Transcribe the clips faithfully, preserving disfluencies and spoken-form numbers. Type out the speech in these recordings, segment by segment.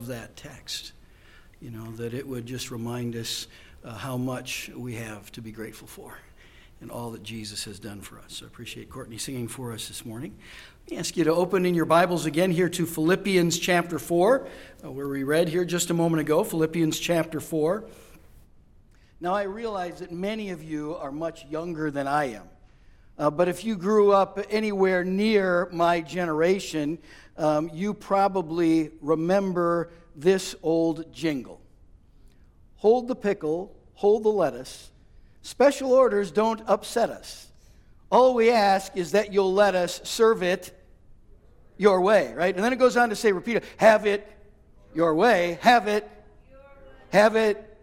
that text, you know, that it would just remind us uh, how much we have to be grateful for and all that Jesus has done for us. So I appreciate Courtney singing for us this morning. Let me ask you to open in your Bibles again here to Philippians chapter four, uh, where we read here just a moment ago, Philippians chapter four. Now I realize that many of you are much younger than I am. Uh, but if you grew up anywhere near my generation, um, you probably remember this old jingle. Hold the pickle, hold the lettuce. Special orders don't upset us. All we ask is that you'll let us serve it your way, right? And then it goes on to say, repeat it, have it your way, have it, have it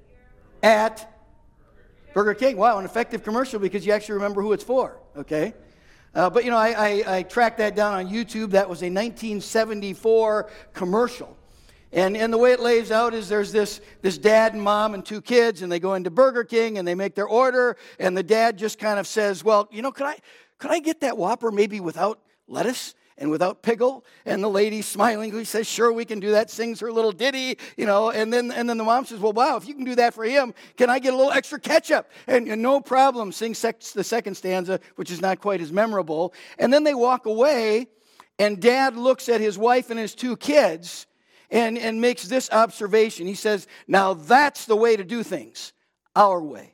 at Burger King. Wow, an effective commercial because you actually remember who it's for, okay? Uh, but, you know, I, I, I tracked that down on YouTube. That was a nineteen seventy-four commercial. And, and the way it lays out is there's this, this dad and mom and two kids, and they go into Burger King, and they make their order, and the dad just kind of says, well, you know, could I, could I get that Whopper maybe without lettuce and without pickle? And the lady smilingly says, sure, we can do that, sings her little ditty, you know, and then and then the mom says, well, wow, if you can do that for him, can I get a little extra ketchup? And, and no problem, sings sex, the second stanza, which is not quite as memorable. And then they walk away, and dad looks at his wife and his two kids and, and makes this observation. He says, now that's the way to do things, our way.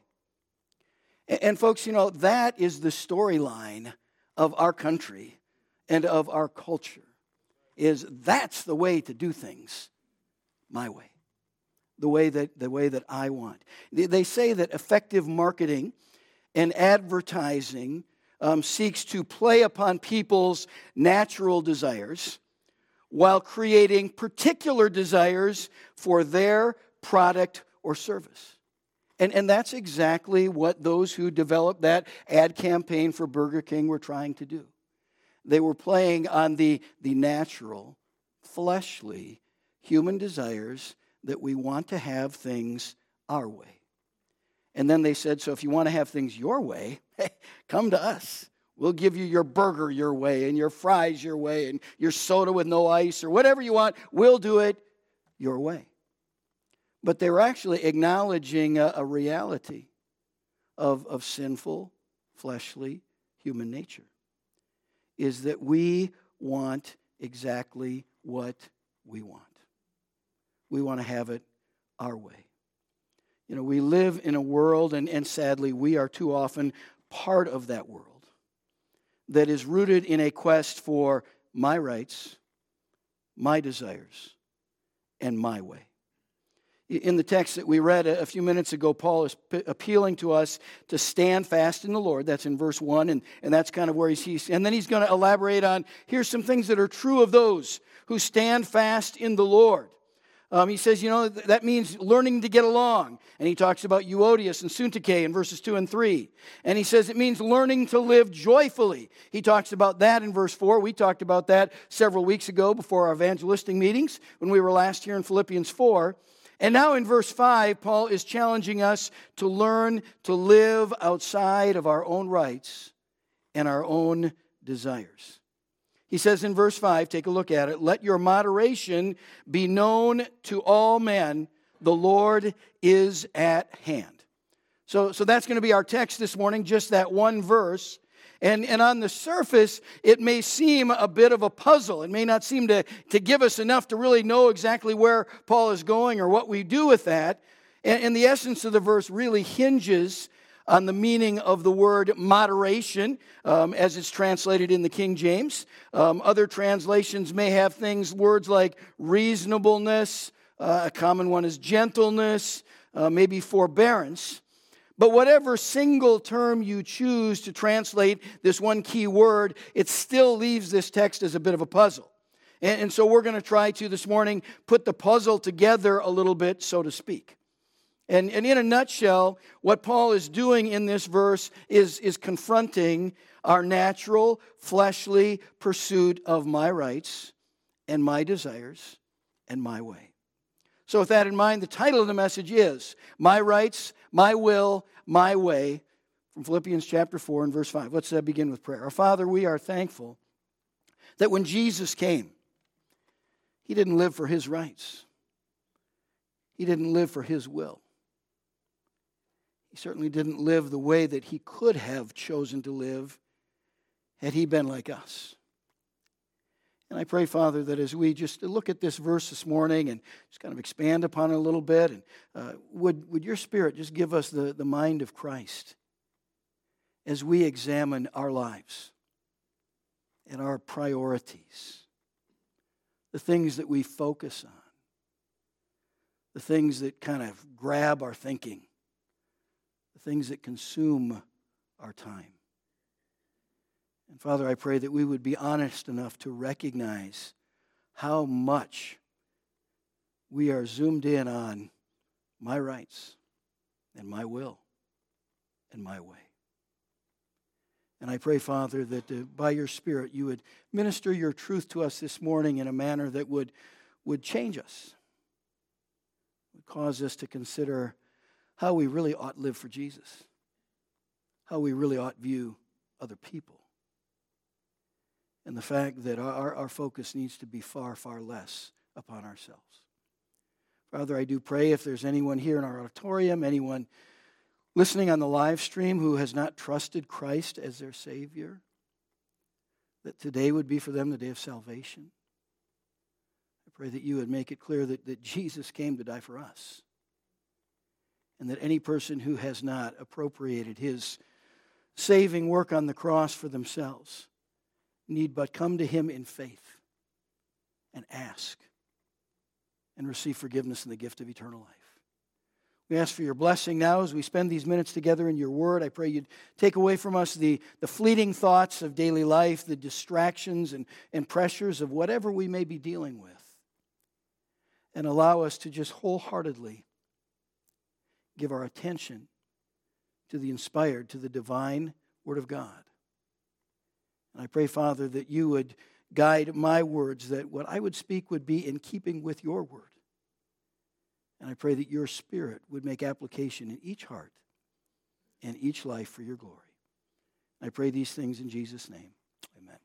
And, and folks, you know, that is the storyline of our country and of our culture, is that's the way to do things, my way, the way that the way that I want. They say that effective marketing and advertising um, seeks to play upon people's natural desires while creating particular desires for their product or service. And, and that's exactly what those who developed that ad campaign for Burger King were trying to do. They were playing on the, the natural, fleshly, human desires that we want to have things our way. And then they said, so if you want to have things your way, hey, come to us. We'll give you your burger your way and your fries your way and your soda with no ice or whatever you want. We'll do it your way. But they were actually acknowledging a, a reality of, of sinful, fleshly, human nature. Is that we want exactly what we want. We want to have it our way. You know, we live in a world, and, and sadly, we are too often part of that world that is rooted in a quest for my rights, my desires, and my way. In the text that we read a few minutes ago, Paul is p- appealing to us to stand fast in the Lord. That's in verse one, and, and that's kind of where he's, he's... And then he's going to elaborate on, here's some things that are true of those who stand fast in the Lord. Um, he says, you know, that means learning to get along. And he talks about Euodias and Syntyche in verses two and three. And he says it means learning to live joyfully. He talks about that in verse four. We talked about that several weeks ago before our evangelistic meetings when we were last here in Philippians four. And now in verse five, Paul is challenging us to learn to live outside of our own rights and our own desires. He says in verse five, take a look at it, let your moderation be known to all men, the Lord is at hand. So, so that's going to be our text this morning, just that one verse. And, and on the surface, it may seem a bit of a puzzle. It may not seem to, to give us enough to really know exactly where Paul is going or what we do with that. And, and the essence of the verse really hinges on the meaning of the word moderation, um, as it's translated in the King James. Um, other translations may have things, words like reasonableness, uh, a common one is gentleness, uh, maybe forbearance. But whatever single term you choose to translate this one key word, it still leaves this text as a bit of a puzzle. And, and so we're going to try to this morning put the puzzle together a little bit, so to speak. And, and in a nutshell, what Paul is doing in this verse is, is confronting our natural, fleshly pursuit of my rights and my desires and my way. So with that in mind, the title of the message is My Rights, My Will, My Way, from Philippians chapter four and verse five. Let's uh, begin with prayer. Our Father, we are thankful that when Jesus came, he didn't live for his rights. He didn't live for his will. He certainly didn't live the way that he could have chosen to live had he been like us. And I pray, Father, that as we just look at this verse this morning and just kind of expand upon it a little bit, and uh, would, would your Spirit just give us the, the mind of Christ as we examine our lives and our priorities, the things that we focus on, the things that kind of grab our thinking, the things that consume our time. And Father, I pray that we would be honest enough to recognize how much we are zoomed in on my rights and my will and my way. And I pray, Father, that uh, by your Spirit you would minister your truth to us this morning in a manner that would, would change us, would cause us to consider how we really ought live for Jesus, how we really ought view other people, and the fact that our, our focus needs to be far, far less upon ourselves. Father, I do pray if there's anyone here in our auditorium, anyone listening on the live stream who has not trusted Christ as their Savior, that today would be for them the day of salvation. I pray that you would make it clear that, that Jesus came to die for us, and that any person who has not appropriated his saving work on the cross for themselves need but come to him in faith and ask and receive forgiveness and the gift of eternal life. We ask for your blessing now as we spend these minutes together in your word. I pray you'd take away from us the, the fleeting thoughts of daily life, the distractions and, and pressures of whatever we may be dealing with, and allow us to just wholeheartedly give our attention to the inspired, to the divine Word of God. And I pray, Father, that you would guide my words, that what I would speak would be in keeping with your word. And I pray that your Spirit would make application in each heart and each life for your glory. I pray these things in Jesus' name. Amen.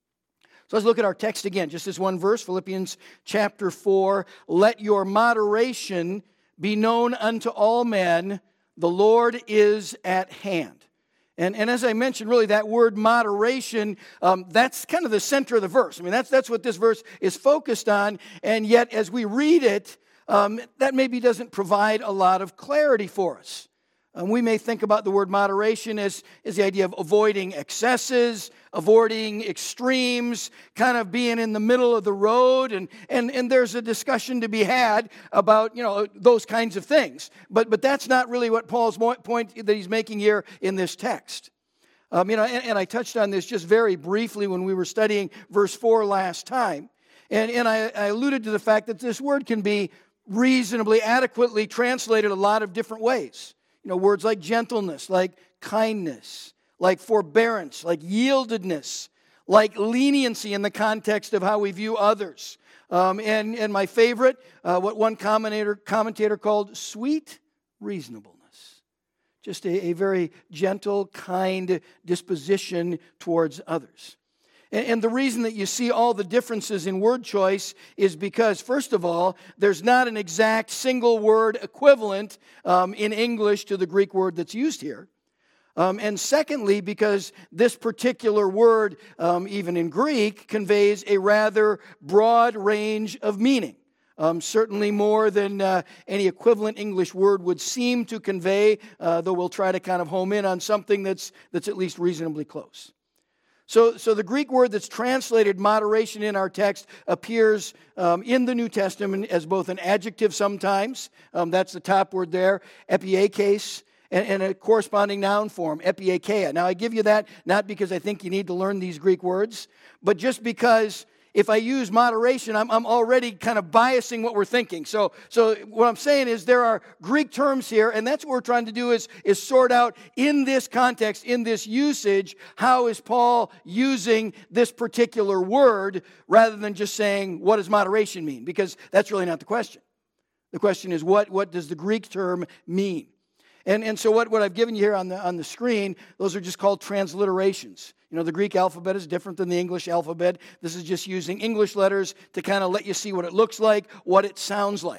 So let's look at our text again, just this one verse, Philippians chapter four. Let your moderation be known unto all men, the Lord is at hand. And, and as I mentioned, really, that word moderation, um, that's kind of the center of the verse. I mean, that's, that's what this verse is focused on. And yet, as we read it, um, that maybe doesn't provide a lot of clarity for us. Um, we may think about the word moderation as, as the idea of avoiding excesses, avoiding extremes, kind of being in the middle of the road. And, and, and there's a discussion to be had about, you know, those kinds of things. But, but that's not really what Paul's point that he's making here in this text. Um, you know, and, and I touched on this just very briefly when we were studying verse four last time. And, and I, I alluded to the fact that this word can be reasonably, adequately translated a lot of different ways. You know, words like gentleness, like kindness, like forbearance, like yieldedness, like leniency in the context of how we view others. Um, and, and my favorite, uh, what one commentator, commentator called sweet reasonableness. Just a, a very gentle, kind disposition towards others. And the reason that you see all the differences in word choice is because, first of all, there's not an exact single word equivalent um, in English to the Greek word that's used here. Um, and secondly, because this particular word, um, even in Greek, conveys a rather broad range of meaning. Um, certainly more than uh, any equivalent English word would seem to convey, uh, though we'll try to kind of home in on something that's, that's at least reasonably close. So, so the Greek word that's translated moderation in our text appears um, in the New Testament as both an adjective sometimes, um, that's the top word there, epiekes, and, and a corresponding noun form, epieikeia. Now I give you that not because I think you need to learn these Greek words, but just because if I use moderation, I'm, I'm already kind of biasing what we're thinking. So, so what I'm saying is there are Greek terms here, and that's what we're trying to do is, is sort out in this context, in this usage, how is Paul using this particular word rather than just saying, what does moderation mean? Because that's really not the question. The question is, what, what does the Greek term mean? And, and so what, what I've given you here on the, on the screen, those are just called transliterations. You know, the Greek alphabet is different than the English alphabet. This is just using English letters to kind of let you see what it looks like, what it sounds like.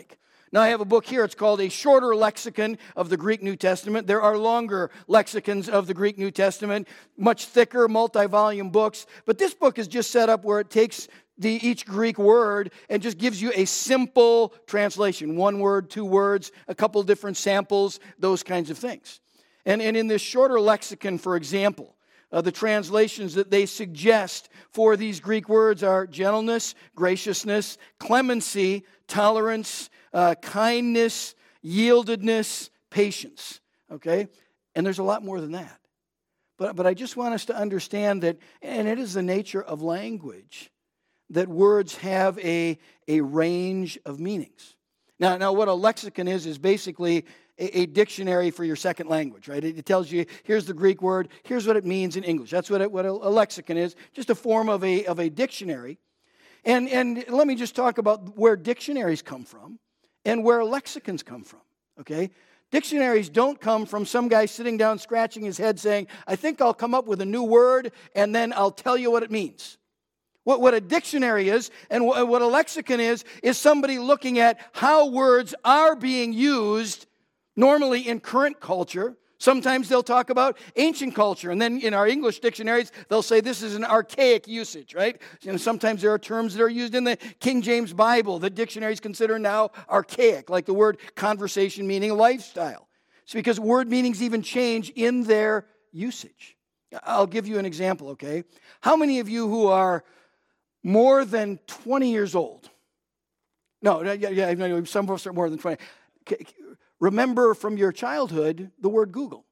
Now, I have a book here. It's called A Shorter Lexicon of the Greek New Testament. There are longer lexicons of the Greek New Testament, much thicker, multi-volume books. But this book is just set up where it takes the, each Greek word and just gives you a simple translation. One word, two words, a couple different samples, those kinds of things. And, and in this shorter lexicon, for example, uh, the translations that they suggest for these Greek words are gentleness, graciousness, clemency, tolerance, uh, kindness, yieldedness, patience. Okay? And there's a lot more than that. But, but I just want us to understand that, and it is the nature of language, that words have a, a range of meanings. Now, now, what a lexicon is, is basically a, a dictionary for your second language, right? It, it tells you, here's the Greek word, here's what it means in English. That's what, it, what a, a lexicon is, just a form of a, of a dictionary. And, and let me just talk about where dictionaries come from and where lexicons come from, okay? Dictionaries don't come from some guy sitting down scratching his head saying, I think I'll come up with a new word and then I'll tell you what it means. What, what a dictionary is and what, what a lexicon is, is somebody looking at how words are being used normally in current culture. Sometimes they'll talk about ancient culture, and then in our English dictionaries, they'll say this is an archaic usage, right? You know, sometimes there are terms that are used in the King James Bible that dictionaries consider now archaic, like the word conversation meaning lifestyle. It's because word meanings even change in their usage. I'll give you an example, okay? How many of you who are more than twenty years old? No, yeah, yeah, some of us are more than twenty. Remember from your childhood the word Google.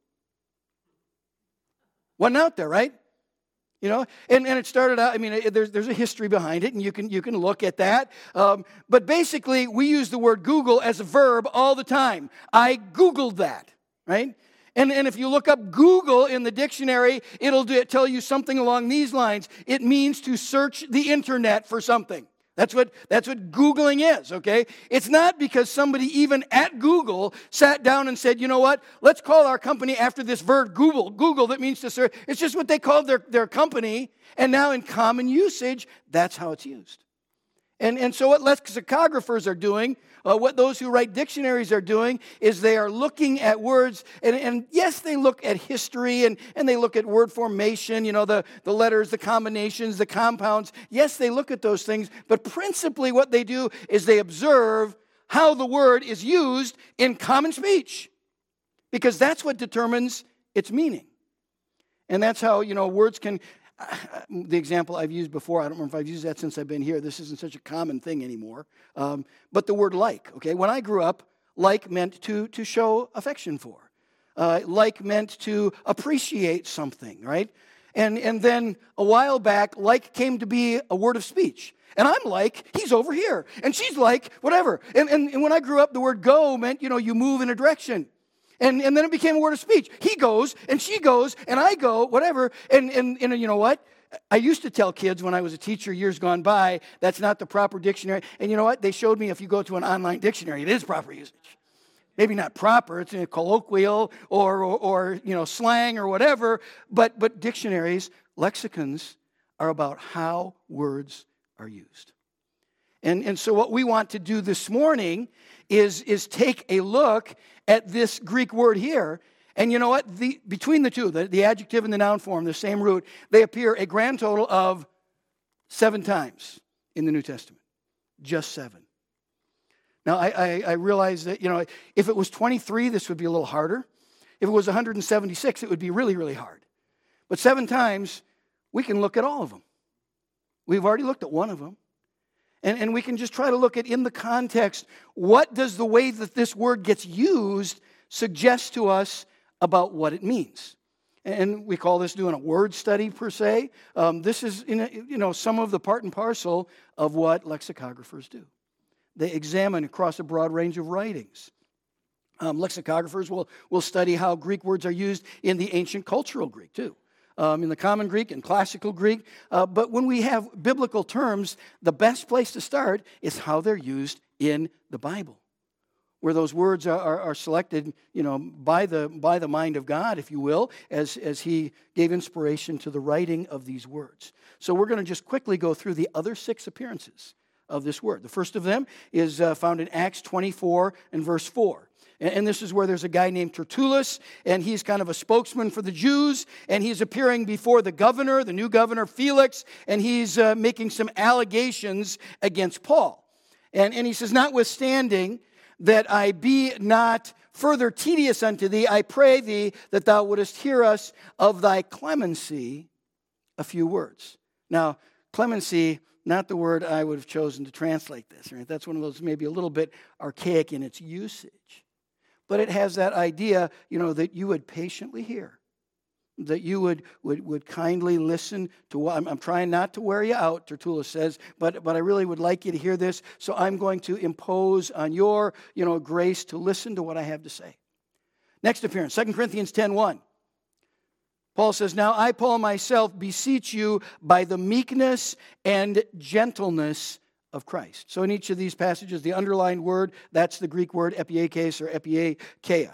Wasn't out there, right? You know, and, and it started out, I mean, it, there's, there's a history behind it, and you can, you can look at that. Um, but basically, we use the word Google as a verb all the time. I Googled that, right? And, and if you look up Google in the dictionary, it'll do, tell you something along these lines. It means to search the internet for something. That's what, that's what Googling is, okay? It's not because somebody even at Google sat down and said, you know what, let's call our company after this verb Google. Google, that means to search. It's just what they called their, their company, and now in common usage, that's how it's used. And, and so what lexicographers are doing, uh, what those who write dictionaries are doing, is they are looking at words, and, and yes, they look at history, and, and they look at word formation, you know, the, the letters, the combinations, the compounds. Yes, they look at those things, but principally what they do is they observe how the word is used in common speech, because that's what determines its meaning. And that's how, you know, words can... The example I've used before, I don't remember if I've used that since I've been here. This isn't such a common thing anymore. Um, but the word like, okay? When I grew up, like meant to, to show affection for. Uh, like meant to appreciate something, right? And, and then a while back, like came to be a word of speech. And I'm like, he's over here. And she's like, whatever. And, and, and when I grew up, the word go meant, you know, you move in a direction. And, and then it became a word of speech. He goes, and she goes, and I go, whatever. And, and, and you know what? I used to tell kids when I was a teacher years gone by, that's not the proper dictionary. And you know what? They showed me if you go to an online dictionary, it is proper usage. Maybe not proper, it's a colloquial or, or, or you know, slang or whatever. But, but dictionaries, lexicons, are about how words are used. And, and so what we want to do this morning is, is take a look at this Greek word here. And you know what? The, between the two, the, the adjective and the noun form, the same root, they appear a grand total of seven times in the New Testament. Just seven. Now, I, I, I realize that, you know, if it was twenty-three, this would be a little harder. If it was one hundred seventy-six, it would be really, really hard. But seven times, we can look at all of them. We've already looked at one of them. And, and we can just try to look at, in the context, what does the way that this word gets used suggest to us about what it means? And we call this doing a word study, per se. Um, this is, in a, you know, some of the part and parcel of what lexicographers do. They examine across a broad range of writings. Um, lexicographers will, will study how Greek words are used in the ancient cultural Greek, too. Um, in the common Greek and classical Greek. Uh, but when we have biblical terms, the best place to start is how they're used in the Bible, where those words are, are, are selected, you know, by the by the mind of God, if you will, as, as He gave inspiration to the writing of these words. So we're going to just quickly go through the other six appearances of this word. The first of them is uh, found in Acts twenty-four and verse four. And this is where there's a guy named Tertullus, and he's kind of a spokesman for the Jews, and he's appearing before the governor, the new governor, Felix, and he's uh, making some allegations against Paul. And, and he says, notwithstanding that I be not further tedious unto thee, I pray thee that thou wouldest hear us of thy clemency a few words. Now, clemency, not the word I would have chosen to translate this, right? That's one of those maybe a little bit archaic in its usage. But it has that idea, you know, that you would patiently hear, that you would would, would kindly listen to what, I'm, I'm trying not to wear you out, Tertullus says, but, but I really would like you to hear this, so I'm going to impose on your, you know, grace to listen to what I have to say. Next appearance, Second Corinthians ten one. Paul says, now I, Paul, myself, beseech you by the meekness and gentleness of Christ. So in each of these passages, the underlined word, that's the Greek word epiekes or epieikeia.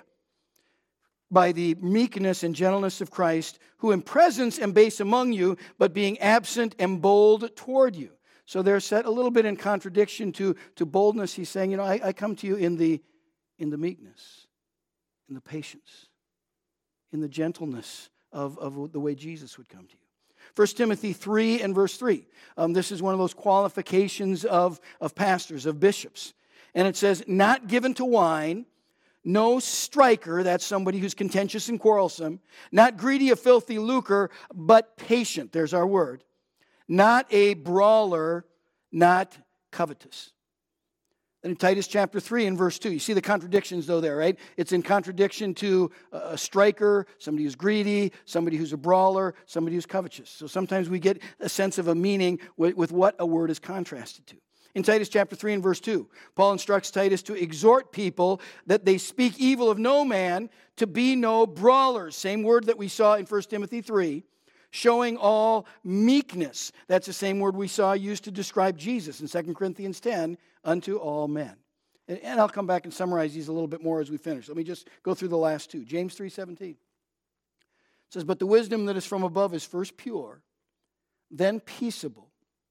By the meekness and gentleness of Christ, who in presence am base among you, but being absent am bold toward you. So they're set a little bit in contradiction to, to boldness. He's saying, you know, I, I come to you in the, in the meekness, in the patience, in the gentleness of, of the way Jesus would come to you. First Timothy three and verse three. Um, this is one of those qualifications of, of pastors, of bishops. And it says, not given to wine, no striker, that's somebody who's contentious and quarrelsome, not greedy of filthy lucre, but patient, there's our word. Not a brawler, not covetous. And in Titus chapter three and verse two, you see the contradictions though there, right? It's in contradiction to a striker, somebody who's greedy, somebody who's a brawler, somebody who's covetous. So sometimes we get a sense of a meaning with, with what a word is contrasted to. In Titus chapter three and verse two, Paul instructs Titus to exhort people that they speak evil of no man, to be no brawlers. Same word that we saw in First Timothy three. Showing all meekness. That's the same word we saw used to describe Jesus in Second Corinthians ten, unto all men. And, and I'll come back and summarize these a little bit more as we finish. Let me just go through the last two. James three seventeen. It says, but the wisdom that is from above is first pure, then peaceable,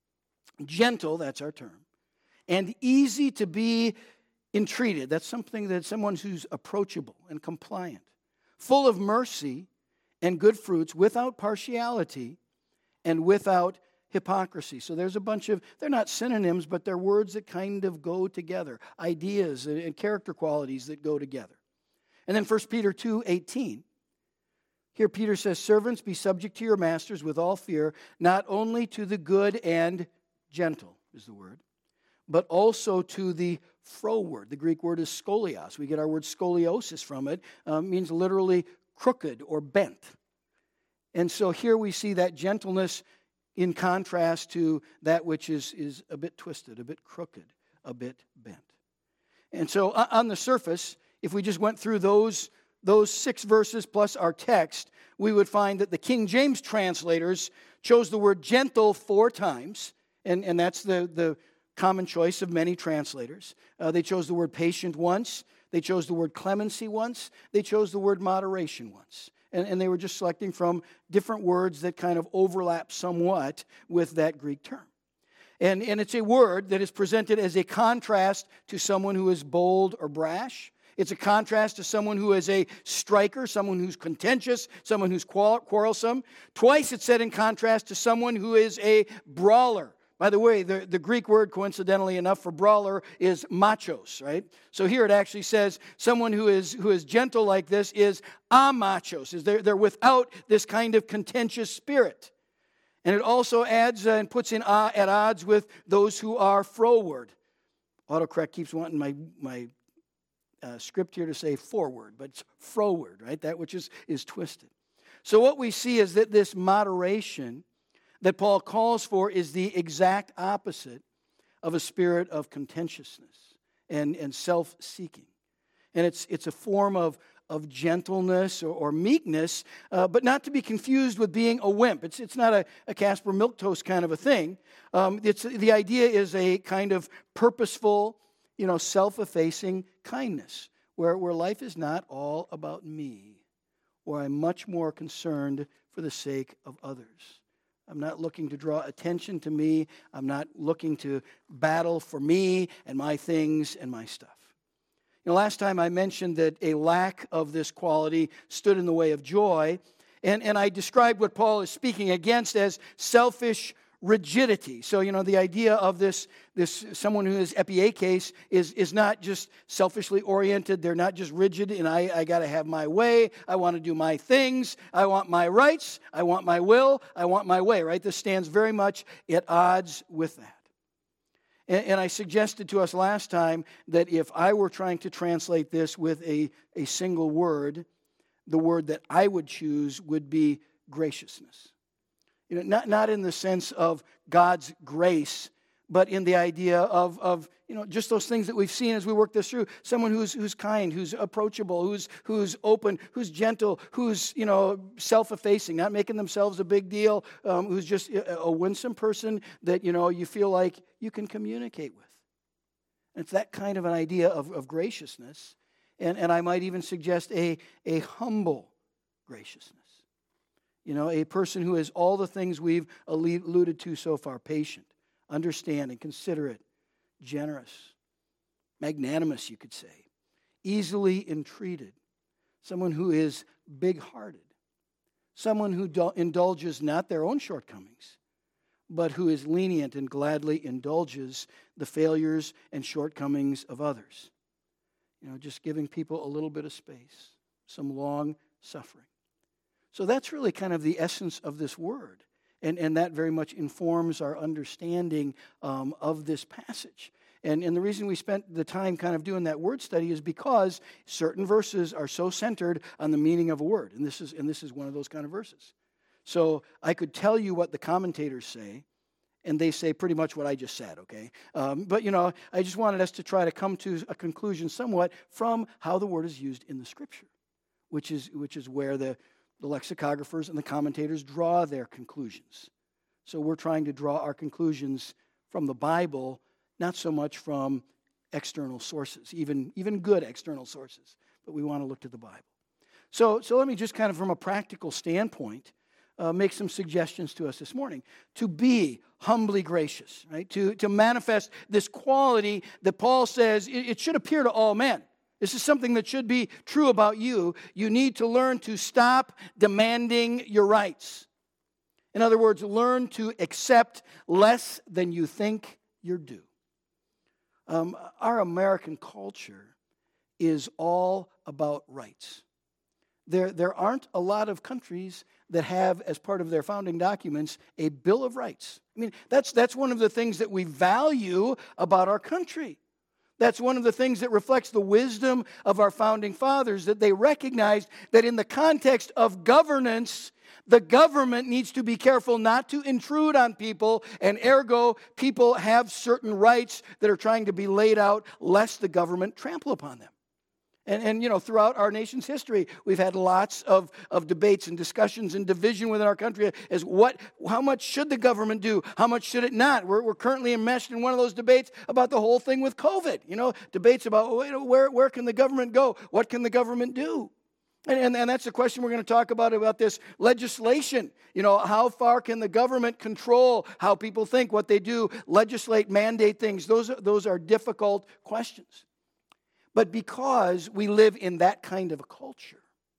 gentle, that's our term, and easy to be entreated. That's something that someone who's approachable and compliant, full of mercy and good fruits, without partiality and without hypocrisy. So there's a bunch of, they're not synonyms, but they're words that kind of go together, ideas and character qualities that go together. And then First Peter two eighteen. Here Peter says, servants, be subject to your masters with all fear, not only to the good and gentle, is the word, but also to the froward. The Greek word is scolios. We get our word scoliosis from it. Um, means literally crooked or bent. And so here we see that gentleness in contrast to that which is, is a bit twisted, a bit crooked, a bit bent. And so on the surface, if we just went through those, those six verses plus our text, we would find that the King James translators chose the word gentle four times, and, and that's the, the common choice of many translators. Uh, they chose the word patient once. They chose the word clemency once. They chose the word moderation once. And, and they were just selecting from different words that kind of overlap somewhat with that Greek term. And, and it's a word that is presented as a contrast to someone who is bold or brash. It's a contrast to someone who is a striker, someone who's contentious, someone who's quarrelsome. Twice it's said in contrast to someone who is a brawler. By the way, the, the Greek word, coincidentally enough, for brawler is machos, right? So here it actually says someone who is who is gentle like this is amachos. Is they're, they're without this kind of contentious spirit. And it also adds uh, and puts in uh, at odds with those who are froward. Autocorrect keeps wanting my, my uh, script here to say forward, but it's froward, right? That which is, is twisted. So what we see is that this moderation that Paul calls for is the exact opposite of a spirit of contentiousness and, and self-seeking. And it's, it's a form of, of gentleness or, or meekness, uh, but not to be confused with being a wimp. It's, it's not a, a Casper Milquetoast kind of a thing. Um, it's, the idea is a kind of purposeful, you know, self-effacing kindness, where, where life is not all about me, where I'm much more concerned for the sake of others. I'm not looking to draw attention to me. I'm not looking to battle for me and my things and my stuff. You know, last time I mentioned that a lack of this quality stood in the way of joy, and, and I described what Paul is speaking against as selfish rigidity. So, you know, the idea of this, this someone who is epiekes is, is not just selfishly oriented. They're not just rigid, and I, I got to have my way. I want to do my things. I want my rights. I want my will. I want my way, right? This stands very much at odds with that. And, and I suggested to us last time that if I were trying to translate this with a, a single word, the word that I would choose would be graciousness. You know, not, not in the sense of God's grace, but in the idea of, of you know, just those things that we've seen as we work this through. Someone who's who's kind, who's approachable, who's who's open, who's gentle, who's, you know, self-effacing, not making themselves a big deal, um, who's just a, a winsome person that, you know, you feel like you can communicate with. And it's that kind of an idea of, of graciousness. And, and I might even suggest a, a humble graciousness. You know, a person who is all the things we've alluded to so far: patient, understanding, considerate, generous, magnanimous, you could say, easily entreated, someone who is big-hearted, someone who indulges not their own shortcomings, but who is lenient and gladly indulges the failures and shortcomings of others. You know, just giving people a little bit of space, some long suffering. So that's really kind of the essence of this word. And, and that very much informs our understanding um, of this passage. And, and the reason we spent the time kind of doing that word study is because certain verses are so centered on the meaning of a word. And this is, and this is one of those kind of verses. So I could tell you what the commentators say, and they say pretty much what I just said, okay? Um, but, you know, I just wanted us to try to come to a conclusion somewhat from how the word is used in the Scripture, which is, which is where the The lexicographers and the commentators draw their conclusions. So we're trying to draw our conclusions from the Bible, not so much from external sources, even, even good external sources, but we want to look to the Bible. So, so let me just kind of from a practical standpoint uh, make some suggestions to us this morning. To be humbly gracious, right? To, to manifest this quality that Paul says it, it should appear to all men. This is something that should be true about you. You need to learn to stop demanding your rights. In other words, learn to accept less than you think you're due. Um, our American culture is all about rights. There, there aren't a lot of countries that have, as part of their founding documents, a Bill of Rights. I mean, that's, that's one of the things that we value about our country. That's one of the things that reflects the wisdom of our founding fathers, that they recognized that in the context of governance, the government needs to be careful not to intrude on people, and ergo, people have certain rights that are trying to be laid out lest the government trample upon them. And, and, you know, throughout our nation's history, we've had lots of, of debates and discussions and division within our country as what, how much should the government do? How much should it not? We're, we're currently enmeshed in one of those debates about the whole thing with COVID. You know, debates about where, where can the government go? What can the government do? And, and, and that's the question we're going to talk about, about this legislation. You know, how far can the government control how people think, what they do, legislate, mandate things? Those are, those are difficult questions. But because we live in that kind of a culture,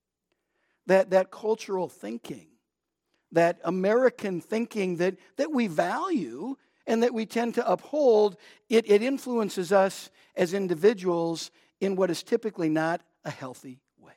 that, that cultural thinking, that American thinking that, that we value and that we tend to uphold, it, it influences us as individuals in what is typically not a healthy way.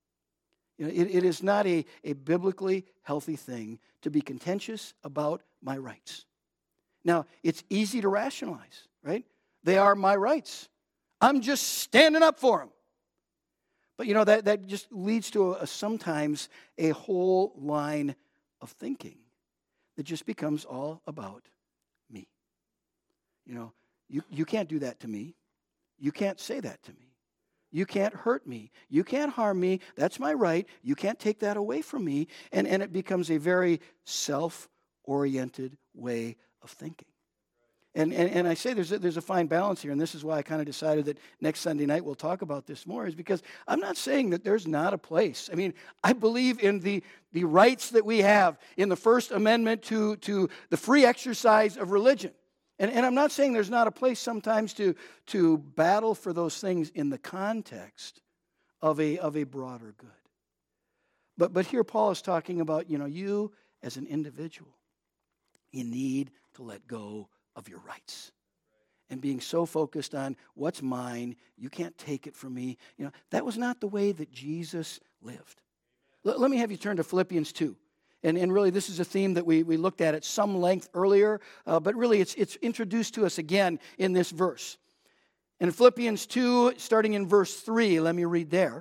You know, it, it is not a, a biblically healthy thing to be contentious about my rights. Now, it's easy to rationalize, right? They are my rights. I'm just standing up for them. But, you know, that, that just leads to a, a, sometimes a whole line of thinking that just becomes all about me. You know, you, you can't do that to me. You can't say that to me. You can't hurt me. You can't harm me. That's my right. You can't take that away from me. And, and it becomes a very self-oriented way of thinking. And, and, and I say there's a, there's a fine balance here, and this is why I kind of decided that next Sunday night we'll talk about this more, is because I'm not saying that there's not a place. I mean, I believe in the, the rights that we have in the First Amendment to, to the free exercise of religion. And, and I'm not saying there's not a place sometimes to, to battle for those things in the context of a, of a broader good. But, but here Paul is talking about, you know, you as an individual, you need to let go of your rights. And being so focused on what's mine, you can't take it from me. You know, that was not the way that Jesus lived. L- let me have you turn to Philippians two. And, and really, this is a theme that we, we looked at at some length earlier, uh, but really it's, it's introduced to us again in this verse. In Philippians two, starting in verse three, let me read there.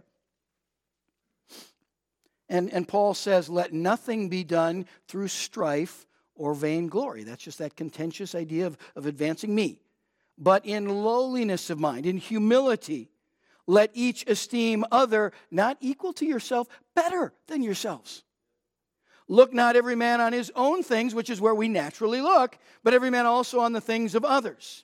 And, and Paul says, let nothing be done through strife or vainglory. That's just that contentious idea of, of advancing me. But in lowliness of mind, in humility, let each esteem other not equal to yourself, better than yourselves. Look not every man on his own things, which is where we naturally look, but every man also on the things of others.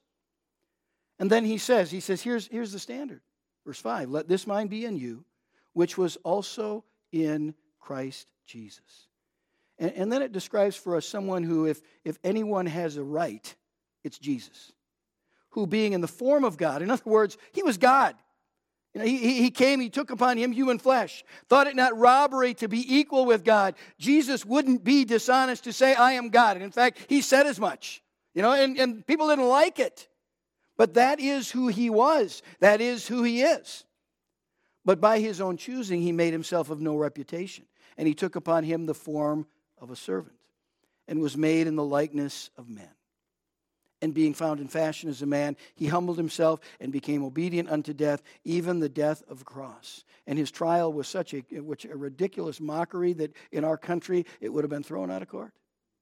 And then he says, he says, here's, here's the standard. Verse five, let this mind be in you, which was also in Christ Jesus. And, and then it describes for us someone who, if, if anyone has a right, it's Jesus. Who being in the form of God, in other words, he was God. You know, he, he came, he took upon him human flesh, thought it not robbery to be equal with God. Jesus wouldn't be dishonest to say, I am God. And in fact, he said as much. You know, and, and people didn't like it. But that is who he was. That is who he is. But by his own choosing, he made himself of no reputation. And he took upon him the form of a servant, and was made in the likeness of men. And being found in fashion as a man, he humbled himself and became obedient unto death, even the death of the cross. And his trial was such a, which, a ridiculous mockery that in our country it would have been thrown out of court.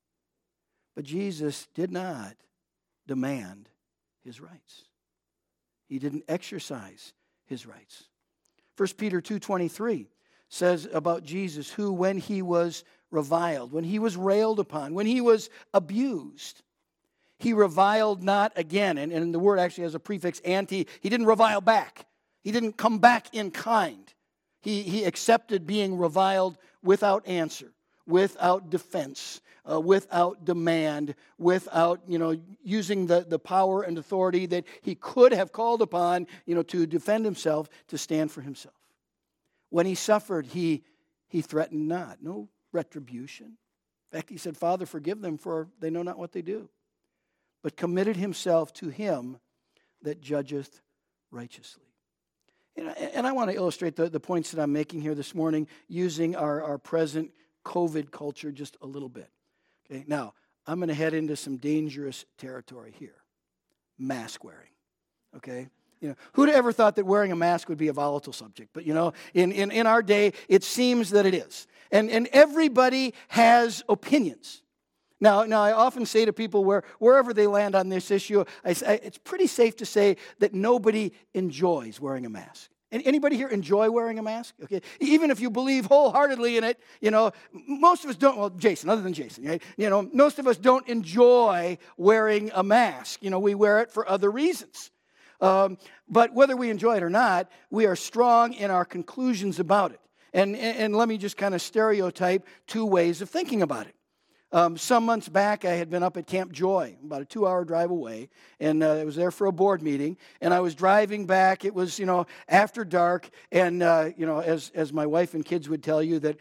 But Jesus did not demand his rights. He didn't exercise his rights. First Peter two twenty-three says about Jesus, who when he was reviled, when he was railed upon, when he was abused, he reviled not again. And, and the word actually has a prefix anti. He didn't revile back. He didn't come back in kind. He, he accepted being reviled without answer, without defense, uh, without demand, without, you know, using the, the power and authority that he could have called upon, you know, to defend himself, to stand for himself. When he suffered, he, he threatened not. No retribution. In fact, he said, Father, forgive them, for they know not what they do. But committed himself to him that judgeth righteously. And I, and I want to illustrate the, the points that I'm making here this morning using our, our present COVID culture just a little bit. Okay, now, I'm going to head into some dangerous territory here. Mask wearing. Okay? You know, who'd ever thought that wearing a mask would be a volatile subject? But, you know, in, in, in our day, it seems that it is. And, and everybody has opinions. Now, now, I often say to people where, wherever they land on this issue, I say, it's pretty safe to say that nobody enjoys wearing a mask. Anybody here enjoy wearing a mask? Okay, even if you believe wholeheartedly in it, you know, most of us don't. Well, Jason, other than Jason, right? You know, most of us don't enjoy wearing a mask. You know, we wear it for other reasons. Um, but whether we enjoy it or not, we are strong in our conclusions about it. And, and, and let me just kind of stereotype two ways of thinking about it. Um, some months back, I had been up at Camp Joy, about a two-hour drive away, and uh, I was there for a board meeting, and I was driving back. It was, you know, after dark, and, uh, you know, as, as my wife and kids would tell you, that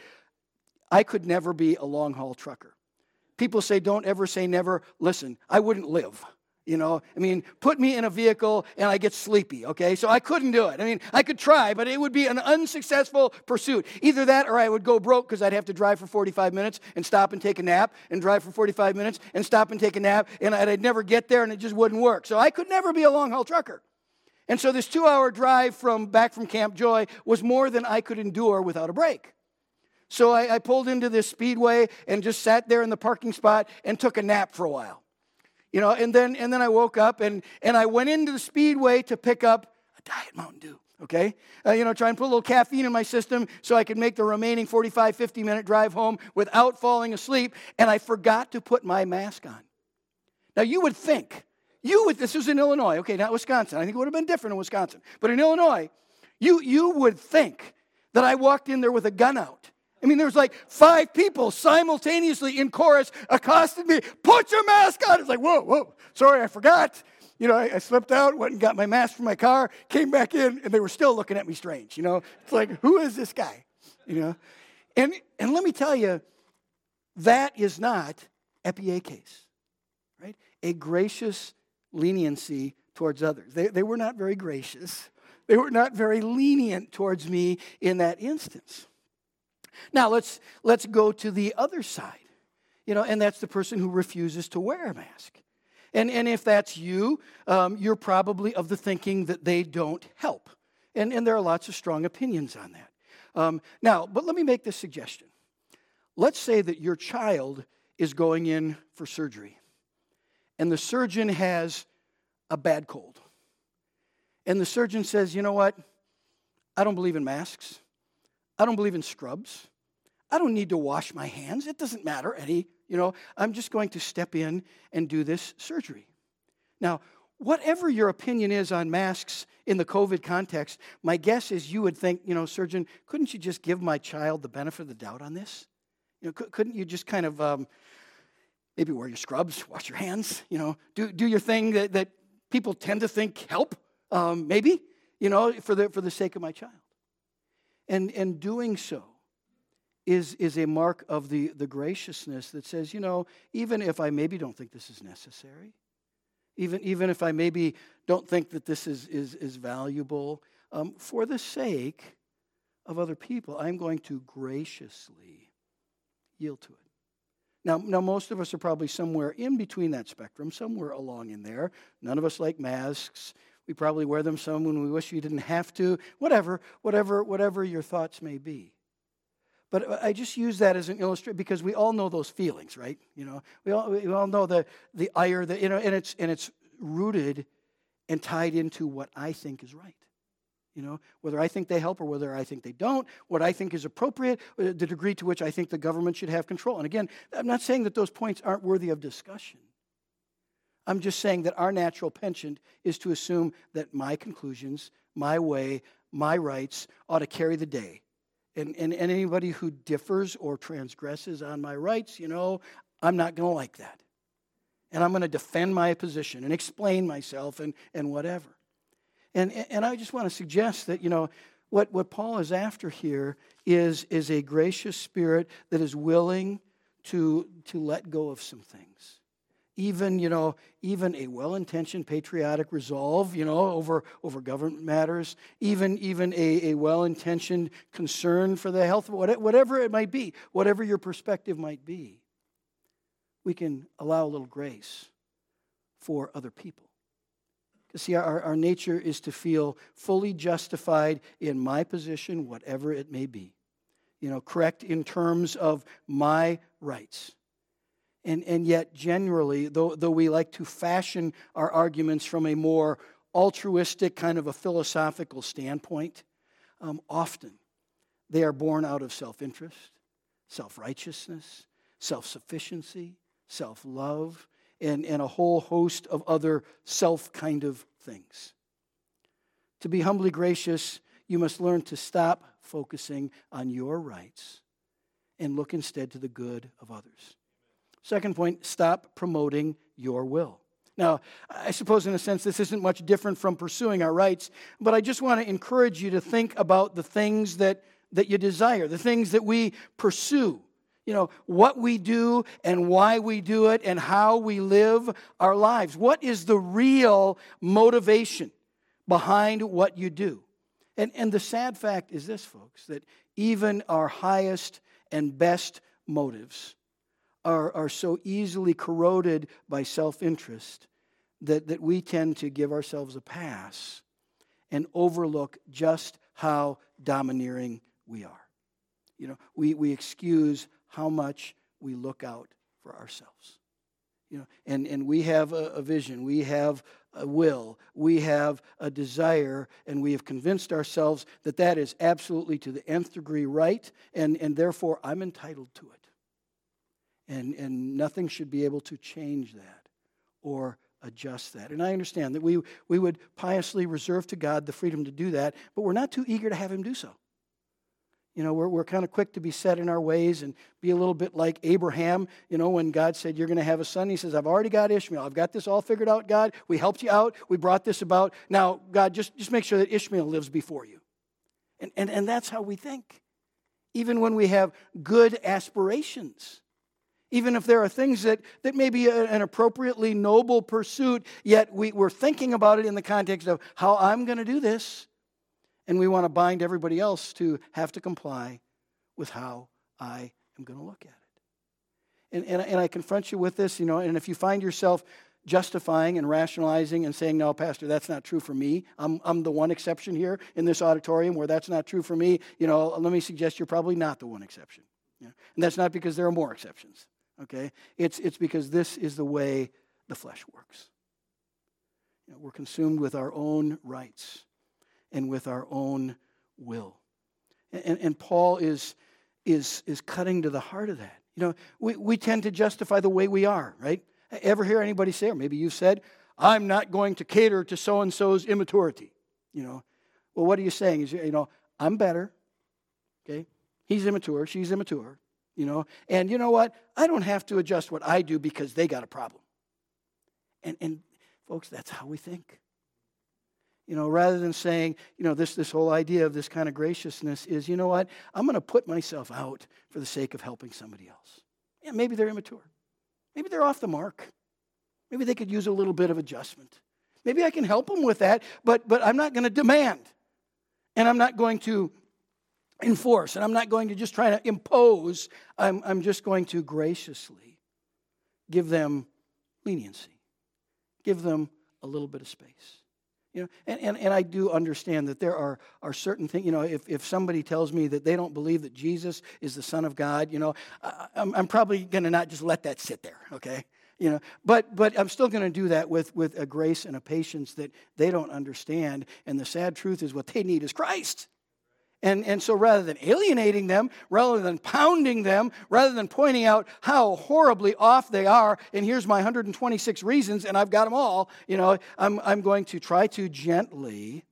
I could never be a long-haul trucker. People say, don't ever say never. Listen, I wouldn't live. You know, I mean, put me in a vehicle and I get sleepy, okay? So I couldn't do it. I mean, I could try, but it would be an unsuccessful pursuit. Either that or I would go broke because I'd have to drive for forty-five minutes and stop and take a nap and drive for forty-five minutes and stop and take a nap, and I'd never get there and it just wouldn't work. So I could never be a long-haul trucker. And so this two-hour drive from back from Camp Joy was more than I could endure without a break. So I, I pulled into this speedway and just sat there in the parking spot and took a nap for a while. You know, and then and then I woke up and, and I went into the speedway to pick up a Diet Mountain Dew, okay? Uh, you know, try and put a little caffeine in my system so I could make the remaining forty-five, fifty-minute drive home without falling asleep, and I forgot to put my mask on. Now, you would think, you would, this was in Illinois, okay, not Wisconsin. I think it would have been different in Wisconsin. But in Illinois, you, you would think that I walked in there with a gun out. I mean, there was like five people simultaneously in chorus accosted me, put your mask on. It's like, whoa, whoa, sorry, I forgot. You know, I, I slipped out, went and got my mask from my car, came back in, and they were still looking at me strange, you know. It's like, who is this guy, you know? And, and let me tell you, that is not epi case, right? A gracious leniency towards others. They, they were not very gracious. They were not very lenient towards me in that instance. Now, let's, let's go to the other side, you know, and that's the person who refuses to wear a mask. And, and if that's you, um, you're probably of the thinking that they don't help. And, and there are lots of strong opinions on that. Um, now, but let me make this suggestion. Let's say that your child is going in for surgery, and the surgeon has a bad cold. And the surgeon says, you know what? I don't believe in masks. I don't believe in scrubs. I don't need to wash my hands. It doesn't matter any, you know, I'm just going to step in and do this surgery. Now, whatever your opinion is on masks in the COVID context, my guess is you would think, you know, surgeon, couldn't you just give my child the benefit of the doubt on this? You know, couldn't you just kind of um, maybe wear your scrubs, wash your hands, you know, do do your thing that, that people tend to think help, um, maybe, you know, for the for the sake of my child. And and doing so is is a mark of the, the graciousness that says, you know, even if I maybe don't think this is necessary, even even if I maybe don't think that this is is, is valuable, um, for the sake of other people, I'm going to graciously yield to it. Now, now, most of us are probably somewhere in between that spectrum, somewhere along in there. None of us like masks. We probably wear them some when we wish we didn't have to. Whatever, whatever, whatever your thoughts may be. But I just use that as an illustration because we all know those feelings, right? You know, we all we all know the the ire, the you know, and it's and it's rooted and tied into what I think is right. You know, whether I think they help or whether I think they don't, what I think is appropriate, the degree to which I think the government should have control. And again, I'm not saying that those points aren't worthy of discussion. I'm just saying that our natural penchant is to assume that my conclusions, my way, my rights ought to carry the day. And, and, and anybody who differs or transgresses on my rights, you know, I'm not going to like that. And I'm going to defend my position and explain myself and, and whatever. And, and I just want to suggest that, you know, what, what Paul is after here is, is a gracious spirit that is willing to, to let go of some things. Even, you know, even a well-intentioned patriotic resolve, you know, over, over government matters, even, even a, a well-intentioned concern for the health, whatever it might be, whatever your perspective might be, we can allow a little grace for other people. Because, see, our, our nature is to feel fully justified in my position, whatever it may be. You know, correct in terms of my rights. And, and yet, generally, though, though we like to fashion our arguments from a more altruistic kind of a philosophical standpoint, um, often they are born out of self-interest, self-righteousness, self-sufficiency, self-love, And, and a whole host of other self kind of things. To be humbly gracious, you must learn to stop focusing on your rights and look instead to the good of others. Second point, stop promoting your will. Now, I suppose in a sense this isn't much different from pursuing our rights, but I just want to encourage you to think about the things that, that you desire, the things that we pursue. You know, what we do and why we do it and how we live our lives. What is the real motivation behind what you do? And, and the sad fact is this, folks, that even our highest and best motives are, are so easily corroded by self-interest that, that we tend to give ourselves a pass and overlook just how domineering we are. You know, we, we excuse how much we look out for ourselves. You know, and, and we have a, a vision, we have a will, we have a desire, and we have convinced ourselves that that is absolutely to the nth degree right, and, and therefore I'm entitled to it. And, and nothing should be able to change that or adjust that. And I understand that we, we would piously reserve to God the freedom to do that, but we're not too eager to have him do so. You know, we're, we're kind of quick to be set in our ways and be a little bit like Abraham, you know, when God said, you're going to have a son. He says, I've already got Ishmael. I've got this all figured out, God. We helped you out. We brought this about. Now, God, just, just make sure that Ishmael lives before you. And, and, and that's how we think. Even when we have good aspirations. Even if there are things that, that may be a, an appropriately noble pursuit, yet we, we're thinking about it in the context of how I'm going to do this. And we want to bind everybody else to have to comply with how I am going to look at it. And, and, and I confront you with this, you know, and if you find yourself justifying and rationalizing and saying, no, Pastor, that's not true for me. I'm, I'm the one exception here in this auditorium where that's not true for me. You know, let me suggest you're probably not the one exception. You know? And that's not because there are more exceptions, okay? It's, it's because this is the way the flesh works. You know, we're consumed with our own rights and with our own will. And, and Paul is, is, is cutting to the heart of that. You know, we, we tend to justify the way we are, right? Ever hear anybody say, or maybe you've said, I'm not going to cater to so-and-so's immaturity. You know, well, what are you saying? Is, you know, I'm better, okay? He's immature, she's immature, you know. And you know what? I don't have to adjust what I do because they got a problem. And, and folks, that's how we think. You know, rather than saying, you know, this, this whole idea of this kind of graciousness is, you know what? I'm going to put myself out for the sake of helping somebody else. Yeah, maybe they're immature. Maybe they're off the mark. Maybe they could use a little bit of adjustment. Maybe I can help them with that, but, but I'm not going to demand. And I'm not going to enforce. And I'm not going to just try to impose. I'm, I'm just going to graciously give them leniency. Give them a little bit of space. You know, and, and, and I do understand that there are, are certain things, you know, if, if somebody tells me that they don't believe that Jesus is the Son of God, you know, I, I'm, I'm probably going to not just let that sit there, okay? You know, but but I'm still going to do that with, with a grace and a patience that they don't understand. And the sad truth is what they need is Christ. And, and so rather than alienating them, rather than pounding them, rather than pointing out how horribly off they are, and here's my one hundred twenty-six reasons, and I've got them all, you know, I'm, I'm going to try to gently,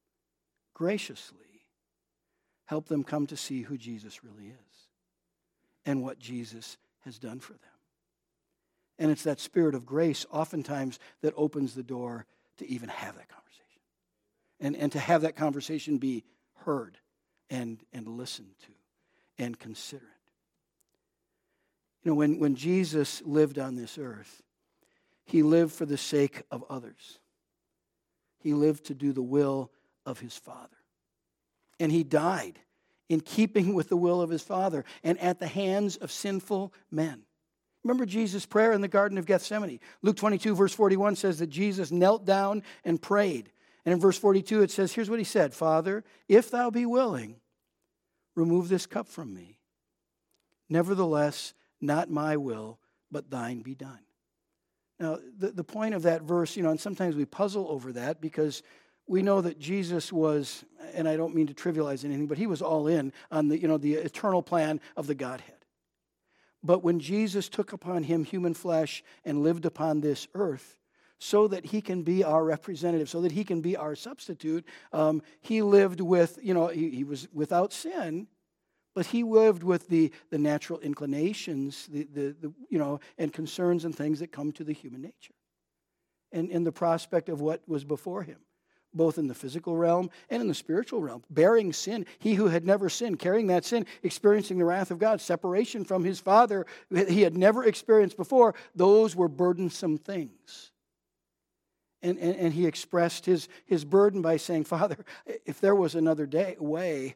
graciously help them come to see who Jesus really is and what Jesus has done for them. And it's that spirit of grace oftentimes that opens the door to even have that conversation. And, and to have that conversation be heard. And, and listen to and consider it. You know, when, when Jesus lived on this earth, he lived for the sake of others. He lived to do the will of his Father. And he died in keeping with the will of his Father and at the hands of sinful men. Remember Jesus' prayer in the Garden of Gethsemane. Luke twenty-two, verse forty-one says that Jesus knelt down and prayed. And in verse forty-two it says, here's what he said, Father, if thou be willing, remove this cup from me. Nevertheless, not my will, but thine be done. Now, the, the point of that verse, you know, and sometimes we puzzle over that because we know that Jesus was, and I don't mean to trivialize anything, but he was all in on the, you know, the eternal plan of the Godhead. But when Jesus took upon him human flesh and lived upon this earth, so that he can be our representative, so that he can be our substitute. Um, he lived with, you know, he, he was without sin, but he lived with the, the natural inclinations, the, the, the, you know, and concerns and things that come to the human nature. And in the prospect of what was before him, both in the physical realm and in the spiritual realm, bearing sin, he who had never sinned, carrying that sin, experiencing the wrath of God, separation from his Father he had never experienced before, those were burdensome things. And, and, and he expressed his, his burden by saying, Father, if there was another day way,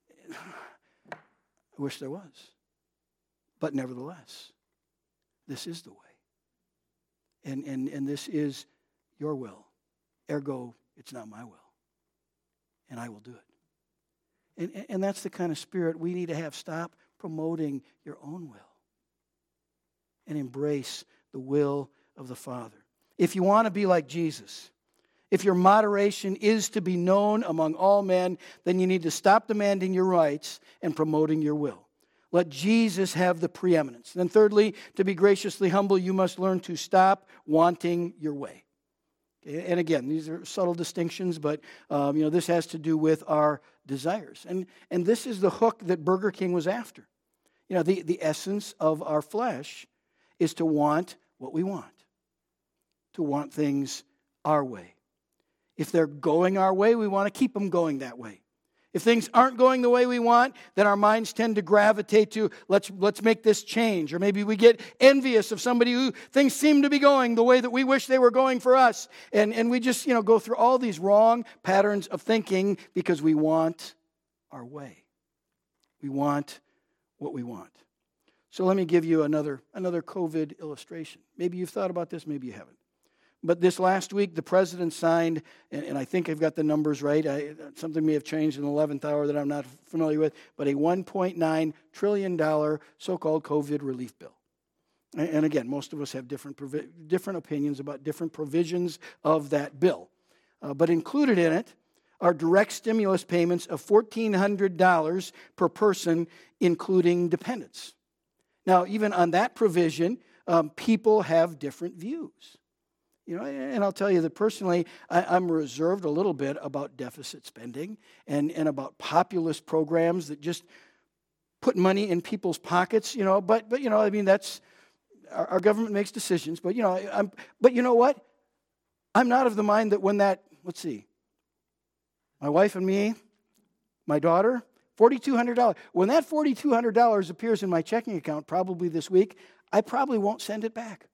I wish there was. But nevertheless, this is the way. And, and, and this is your will. Ergo, it's not my will. And I will do it. And, and that's the kind of spirit we need to have. Stop promoting your own will. And embrace the will of the Father. If you want to be like Jesus, if your moderation is to be known among all men, then you need to stop demanding your rights and promoting your will. Let Jesus have the preeminence. And then thirdly, to be graciously humble, you must learn to stop wanting your way. Okay? And again, these are subtle distinctions, but um, you know, this has to do with our desires. And, and this is the hook that Burger King was after. You know, the, the essence of our flesh is to want what we want, to want things our way. If they're going our way, we want to keep them going that way. If things aren't going the way we want, then our minds tend to gravitate to, let's, let's make this change. Or maybe we get envious of somebody who things seem to be going the way that we wish they were going for us. And, and we just, you know, go through all these wrong patterns of thinking because we want our way. We want what we want. So let me give you another, another COVID illustration. Maybe you've thought about this, maybe you haven't. But this last week, the president signed, and, and I think I've got the numbers right. I, something may have changed in the eleventh hour that I'm not familiar with, but a one point nine trillion dollars so-called COVID relief bill. And, and again, most of us have different, provi- different opinions about different provisions of that bill. Uh, but included in it are direct stimulus payments of fourteen hundred dollars per person, including dependents. Now, even on that provision, um, people have different views. You know, and I'll tell you that personally, I, I'm reserved a little bit about deficit spending and, and about populist programs that just put money in people's pockets, you know. But, but you know, I mean, that's, our, our government makes decisions. But, you know, I'm, but you know what? I'm not of the mind that when that, let's see, my wife and me, my daughter, four thousand two hundred dollars. When that four thousand two hundred dollars appears in my checking account probably this week, I probably won't send it back.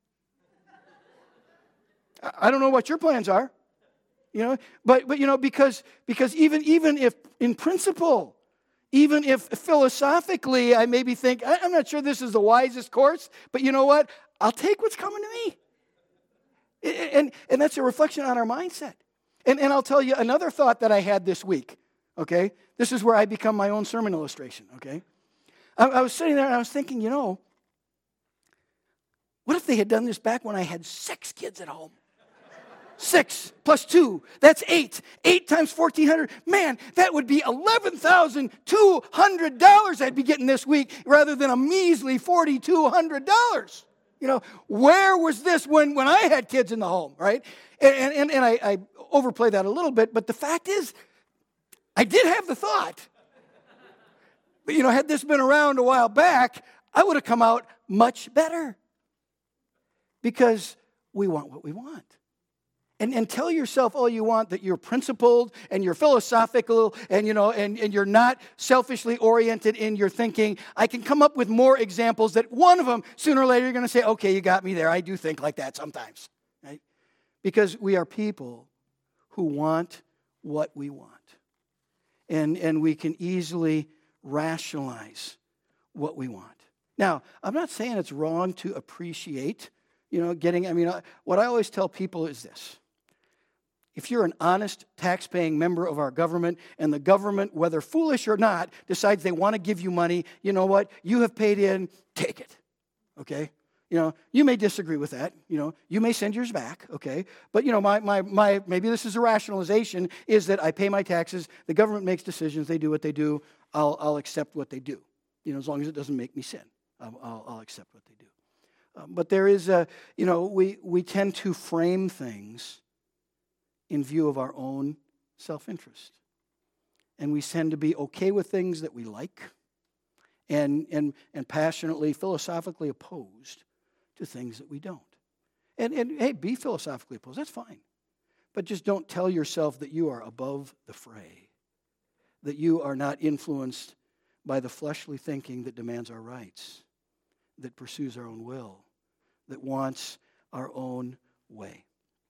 I don't know what your plans are, you know, but but you know, because because even even if in principle, even if philosophically I maybe think, I'm not sure this is the wisest course, but you know what? I'll take what's coming to me. And and that's a reflection on our mindset. And and I'll tell you another thought that I had this week, okay? This is where I become my own sermon illustration, okay? I, I was sitting there and I was thinking, you know, what if they had done this back when I had six kids at home? Six plus two, that's eight. Eight times fourteen hundred. Man, that would be eleven thousand two hundred dollars I'd be getting this week rather than a measly four thousand two hundred dollars. You know, where was this when, when I had kids in the home, right? And, and, and I, I overplay that a little bit, but the fact is, I did have the thought. But, you know, had this been around a while back, I would have come out much better. Because we want what we want. And, and tell yourself all you want that you're principled and you're philosophical and, you know, and, and you're not selfishly oriented in your thinking. I can come up with more examples that one of them, sooner or later, you're going to say, okay, you got me there. I do think like that sometimes. Right? Because we are people who want what we want. And, and we can easily rationalize what we want. Now, I'm not saying it's wrong to appreciate, you know, getting, I mean, I, what I always tell people is this. If you're an honest, tax-paying member of our government, and the government, whether foolish or not, decides they want to give you money, you know what? You have paid in, take it, okay? You know, you may disagree with that. You know, you may send yours back, okay? But, you know, my, my, my, maybe this is a rationalization, is that I pay my taxes, the government makes decisions, they do what they do, I'll, I'll accept what they do, you know, as long as it doesn't make me sin. I'll, I'll, I'll accept what they do. Um, but there is a, you know, we, we tend to frame things in view of our own self-interest. And we tend to be okay with things that we like and, and, and passionately, philosophically opposed to things that we don't. And, and hey, be philosophically opposed, that's fine. But just don't tell yourself that you are above the fray, that you are not influenced by the fleshly thinking that demands our rights, that pursues our own will, that wants our own way.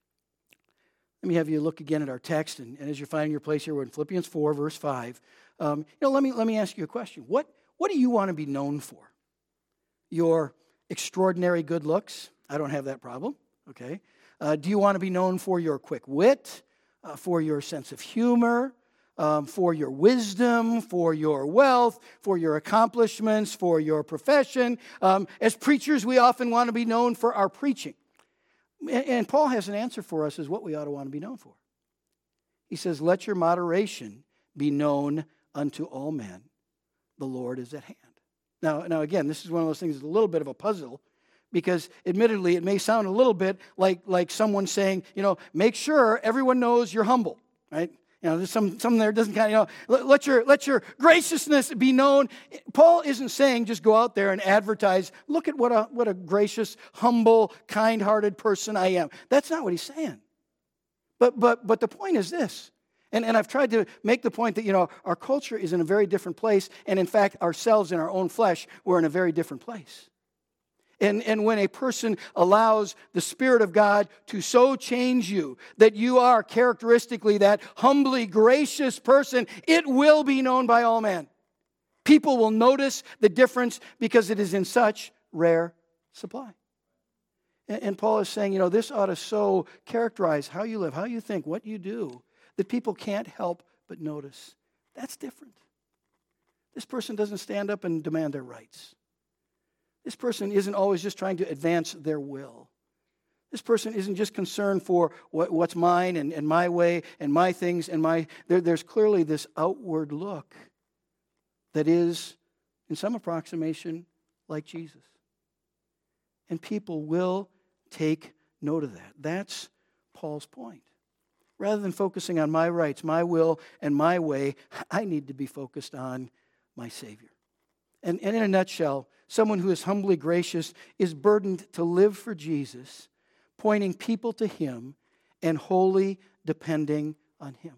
Let me have you look again at our text, and, and as you're finding your place here, we're in Philippians four, verse five. Um, you know, let me let me ask you a question. What what do you want to be known for? Your extraordinary good looks? I don't have that problem. Okay. Uh, do you want to be known for your quick wit, uh, for your sense of humor, um, for your wisdom, for your wealth, for your accomplishments, for your profession? Um, as preachers, we often want to be known for our preaching. And Paul has an answer for us as what we ought to want to be known for. He says, let your moderation be known unto all men. The Lord is at hand. Now, now again, this is one of those things that's a little bit of a puzzle, because admittedly, it may sound a little bit like, like someone saying, you know, make sure everyone knows you're humble, right? You know, there's some, some there doesn't kind of, you know, let, let your let your graciousness be known. Paul isn't saying just go out there and advertise, look at what a what a gracious, humble, kind-hearted person I am. That's not what he's saying. But but but the point is this, and, and I've tried to make the point that, you know, our culture is in a very different place, and in fact, ourselves in our own flesh, we're in a very different place. And, and when a person allows the Spirit of God to so change you that you are characteristically that humbly gracious person, it will be known by all men. People will notice the difference because it is in such rare supply. And, and Paul is saying, you know, this ought to so characterize how you live, how you think, what you do, that people can't help but notice. That's different. This person doesn't stand up and demand their rights. This person isn't always just trying to advance their will. This person isn't just concerned for what, what's mine and, and my way and my things and my... There, there's clearly this outward look that is, in some approximation, like Jesus. And people will take note of that. That's Paul's point. Rather than focusing on my rights, my will, and my way, I need to be focused on my Savior. And, and in a nutshell, someone who is humbly gracious is burdened to live for Jesus, pointing people to Him and wholly depending on Him.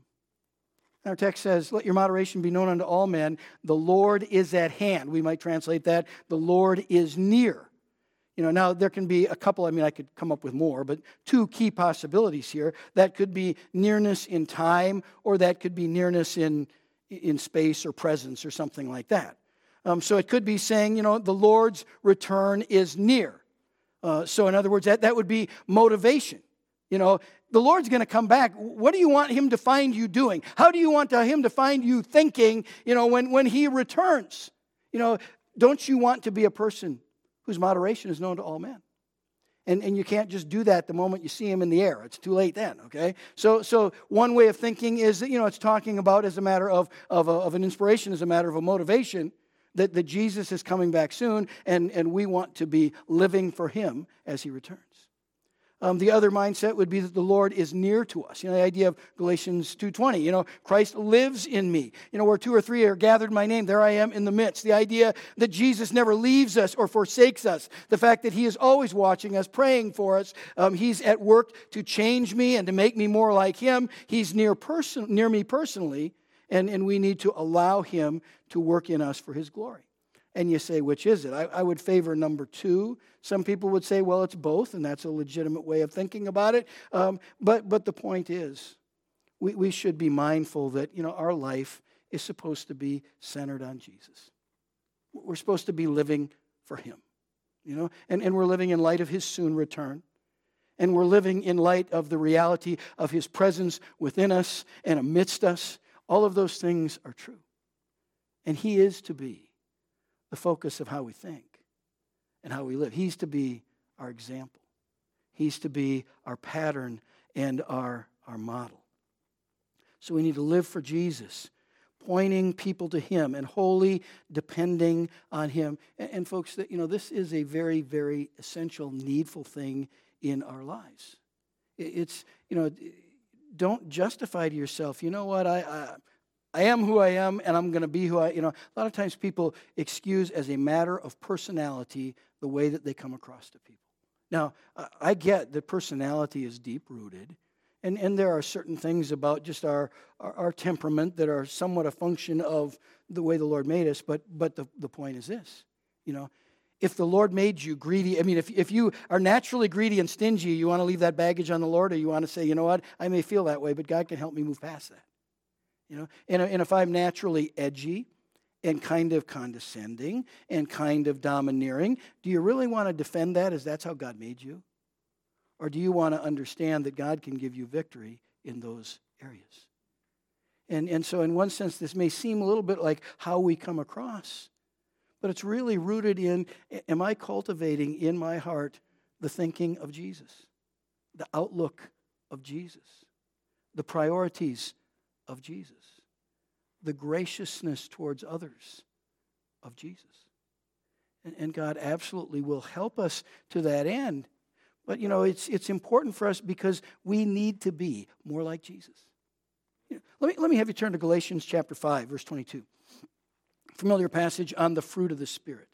Our text says, let your moderation be known unto all men. The Lord is at hand. We might translate that, the Lord is near. You know, now there can be a couple, I mean, I could come up with more, but two key possibilities here. That could be nearness in time, or that could be nearness in, in space or presence or something like that. Um, so it could be saying, you know, the Lord's return is near. Uh, so in other words, that, that would be motivation. You know, the Lord's going to come back. What do you want Him to find you doing? How do you want to, Him to find you thinking, you know, when, when He returns? You know, don't you want to be a person whose moderation is known to all men? And, and you can't just do that the moment you see Him in the air. It's too late then, okay? So so one way of thinking is that, you know, it's talking about as a matter of, of, a, of an inspiration, as a matter of a motivation, That, that Jesus is coming back soon, and, and we want to be living for Him as He returns. Um, the other mindset would be that the Lord is near to us. You know, the idea of Galatians two twenty, you know, Christ lives in me. You know, where two or three are gathered in my name, there I am in the midst. The idea that Jesus never leaves us or forsakes us. The fact that He is always watching us, praying for us. Um, he's at work to change me and to make me more like Him. He's near, person, near me personally, and, and we need to allow Him to work in us for His glory. And you say, which is it? I, I would favor number two. Some people would say, well, it's both, and that's a legitimate way of thinking about it. Um, but but the point is, we, we should be mindful that, you know, our life is supposed to be centered on Jesus. We're supposed to be living for Him, you know, and, and we're living in light of His soon return. And we're living in light of the reality of His presence within us and amidst us. All of those things are true. And He is to be the focus of how we think and how we live. He's to be our example. He's to be our pattern and our, our model. So we need to live for Jesus, pointing people to Him and wholly depending on Him. And, and folks, that you know, this is a very, very essential, needful thing in our lives. It, it's, you know, don't justify to yourself, you know what, I... I I am who I am, and I'm going to be who I, you know, a lot of times people excuse as a matter of personality the way that they come across to people. Now, I get that personality is deep-rooted, and, and there are certain things about just our, our, our temperament that are somewhat a function of the way the Lord made us, but, but the, the point is this, you know, if the Lord made you greedy, I mean, if, if you are naturally greedy and stingy, you want to leave that baggage on the Lord, or you want to say, you know what, I may feel that way, but God can help me move past that. You know, and, and if I'm naturally edgy and kind of condescending and kind of domineering, do you really want to defend that as that's how God made you? Or do you want to understand that God can give you victory in those areas? And, and so in one sense, this may seem a little bit like how we come across, but it's really rooted in, am I cultivating in my heart the thinking of Jesus, the outlook of Jesus, the priorities of Jesus, the graciousness towards others of Jesus? And, and God absolutely will help us to that end. But, you know, it's it's important for us because we need to be more like Jesus. You know, let me, let me have you turn to Galatians chapter five, verse twenty-two. Familiar passage on the fruit of the Spirit.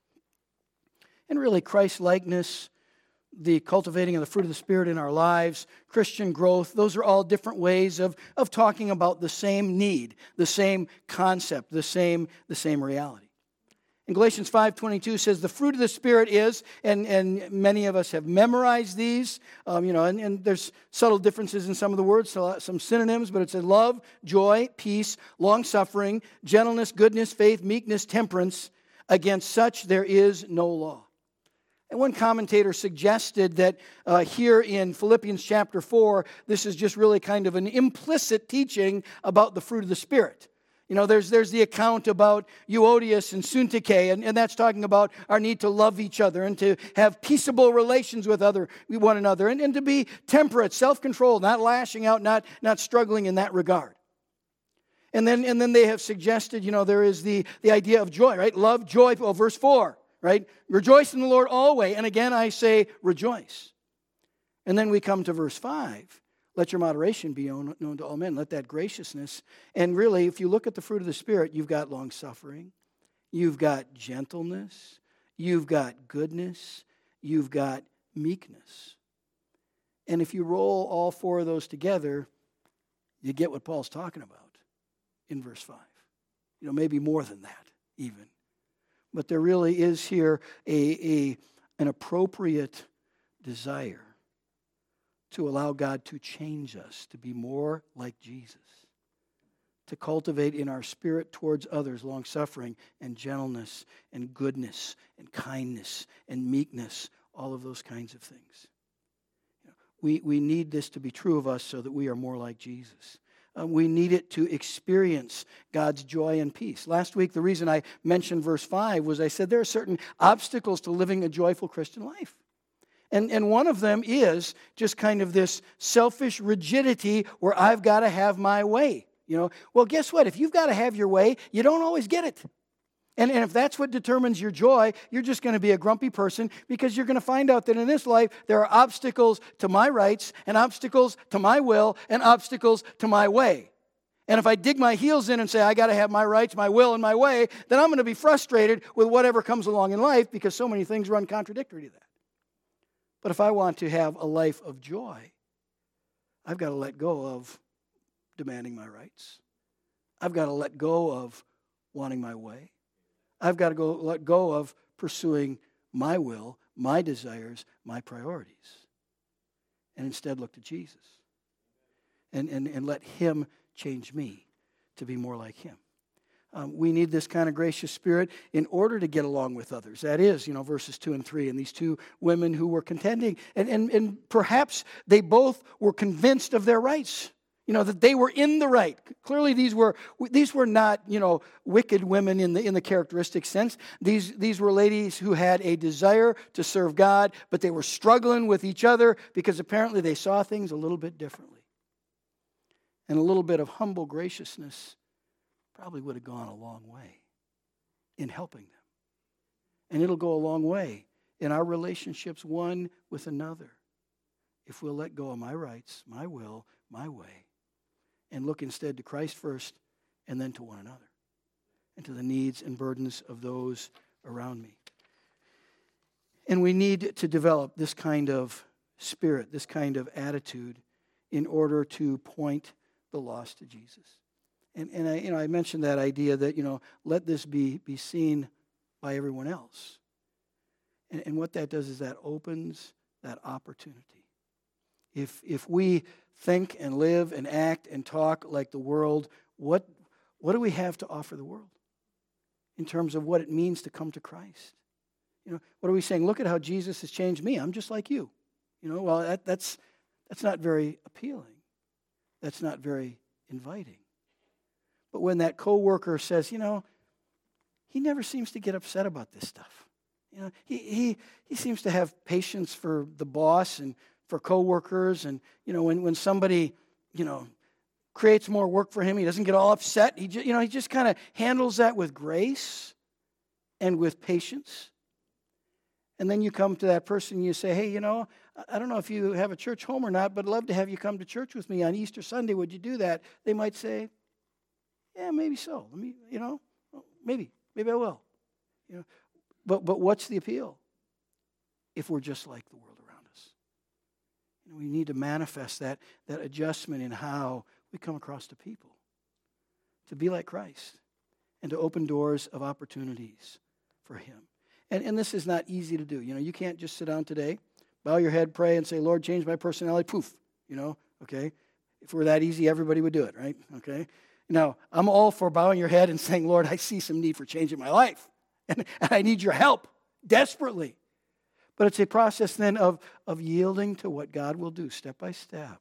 And really, Christ-likeness, the cultivating of the fruit of the Spirit in our lives, Christian growth, those are all different ways of, of talking about the same need, the same concept, the same, the same reality. In Galatians five twenty-two says, the fruit of the Spirit is, and, and many of us have memorized these, um, you know, and, and there's subtle differences in some of the words, so some synonyms, but it says love, joy, peace, long-suffering, gentleness, goodness, faith, meekness, temperance. Against such there is no law. And one commentator suggested that uh, here in Philippians chapter four, this is just really kind of an implicit teaching about the fruit of the Spirit. You know, there's there's the account about Euodias and Syntyche, and, and that's talking about our need to love each other and to have peaceable relations with other one another, and, and to be temperate, self-controlled, not lashing out, not, not struggling in that regard. And then and then they have suggested, you know, there is the, the idea of joy, right? Love, joy, well, verse four, right? Rejoice in the Lord always. And again, I say rejoice. And then we come to verse five. Let your moderation be known to all men. Let that graciousness. And really, if you look at the fruit of the Spirit, you've got long-suffering. You've got gentleness. You've got goodness. You've got meekness. And if you roll all four of those together, you get what Paul's talking about in verse five. You know, maybe more than that even. But there really is here a, a, an appropriate desire to allow God to change us, to be more like Jesus, to cultivate in our spirit towards others long-suffering and gentleness and goodness and kindness and meekness, all of those kinds of things. You know, we, we need this to be true of us so that we are more like Jesus. Uh, we need it to experience God's joy and peace. Last week, the reason I mentioned verse five was I said there are certain obstacles to living a joyful Christian life. And, and one of them is just kind of this selfish rigidity where I've got to have my way. You know, well, guess what? If you've got to have your way, you don't always get it. And, and if that's what determines your joy, you're just going to be a grumpy person because you're going to find out that in this life, there are obstacles to my rights and obstacles to my will and obstacles to my way. And if I dig my heels in and say, I got to have my rights, my will, and my way, then I'm going to be frustrated with whatever comes along in life because so many things run contradictory to that. But if I want to have a life of joy, I've got to let go of demanding my rights. I've got to let go of wanting my way. I've got to go let go of pursuing my will, my desires, my priorities. And instead look to Jesus. And, and, and let Him change me to be more like Him. Um, we need this kind of gracious spirit in order to get along with others. That is, you know, verses two and three. And these two women who were contending, and, and, and perhaps they both were convinced of their rights. You know, that they were in the right. Clearly, these were these were not, you know, wicked women in the in the characteristic sense. These these were ladies who had a desire to serve God, but they were struggling with each other because apparently they saw things a little bit differently. And a little bit of humble graciousness probably would have gone a long way in helping them. And it'll go a long way in our relationships one with another if we'll let go of my rights, my will, my way, and look instead to Christ first and then to one another and to the needs and burdens of those around me. And we need to develop this kind of spirit, this kind of attitude in order to point the lost to Jesus. And, and I, you know, I mentioned that idea that, you know, let this be, be seen by everyone else. And, and what that does is that opens that opportunity. If, if we think and live and act and talk like the world, what, what do we have to offer the world in terms of what it means to come to Christ? You know, what are we saying? Look at how Jesus has changed me. I'm just like you. You know, well, that, that's, that's not very appealing. That's not very inviting. But when that coworker says, you know, he never seems to get upset about this stuff. You know, he he he seems to have patience for the boss and for coworkers, and you know, when when somebody, you know, creates more work for him, he doesn't get all upset. He just, you know, he just kind of handles that with grace and with patience. And then you come to that person and you say, hey, you know, I don't know if you have a church home or not, but I'd love to have you come to church with me on Easter Sunday. Would you do that? They might say, yeah, maybe so. Let me, you know, maybe, maybe I will. You know, but but what's the appeal? If we're just like the world around us, you know, we need to manifest that that adjustment in how we come across to people, to be like Christ, and to open doors of opportunities for Him. And and this is not easy to do. You know, you can't just sit down today, bow your head, pray, and say, Lord, change my personality. Poof. You know, okay. If it were that easy, everybody would do it, right? Okay. Now, I'm all for bowing your head and saying, Lord, I see some need for changing my life. And, and I need your help desperately. But it's a process then of, of yielding to what God will do step by step,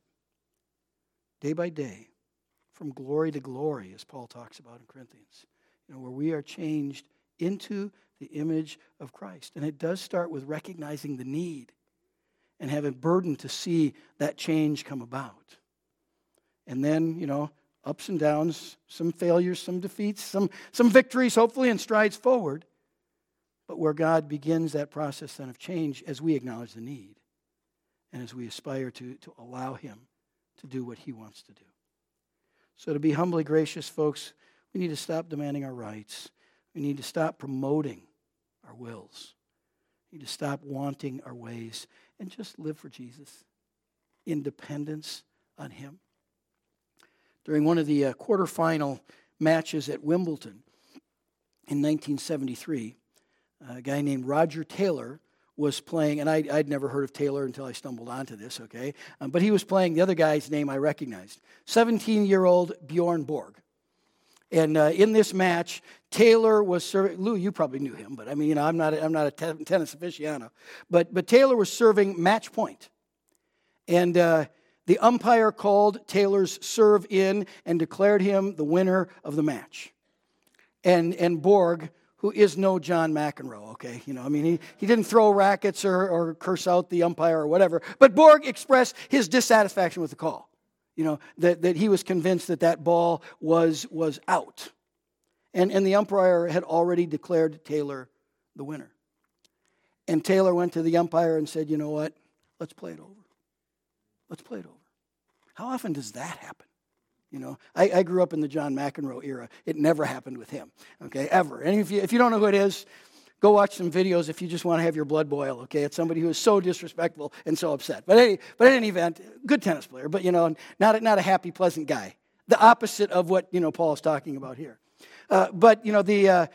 day by day, from glory to glory, as Paul talks about in Corinthians, you know, where we are changed into the image of Christ. And it does start with recognizing the need and have a burden to see that change come about. And then, you know, ups and downs, some failures, some defeats, some, some victories, hopefully, and strides forward. But where God begins that process then of change as we acknowledge the need and as we aspire to, to allow Him to do what He wants to do. So to be humbly gracious, folks, we need to stop demanding our rights. We need to stop promoting our wills. We need to stop wanting our ways and just live for Jesus in dependence on Him. During one of the uh, quarterfinal matches at Wimbledon in nineteen seventy-three, a guy named Roger Taylor was playing, and I, I'd never heard of Taylor until I stumbled onto this, okay? Um, but he was playing the other guy's name I recognized, seventeen-year-old Bjorn Borg. And uh, in this match, Taylor was serving. Lou, you probably knew him, but I mean, you know, I'm not. A, I'm not a te- tennis aficionado. But but Taylor was serving match point, and uh, the umpire called Taylor's serve in and declared him the winner of the match. And and Borg, who is no John McEnroe, okay, you know, I mean, he, he didn't throw rackets or or curse out the umpire or whatever. But Borg expressed his dissatisfaction with the call. You know, that, that he was convinced that that ball was was out. And, and the umpire had already declared Taylor the winner. And Taylor went to the umpire and said, you know what, let's play it over. Let's play it over. How often does that happen? You know, I, I grew up in the John McEnroe era. It never happened with him, okay, ever. And if you, if you don't know who it is, go watch some videos if you just want to have your blood boil, okay? It's somebody who is so disrespectful and so upset. But any, but in any event, good tennis player, but, you know, not a, not a happy, pleasant guy. The opposite of what, you know, Paul is talking about here. Uh, but, you know, the uh,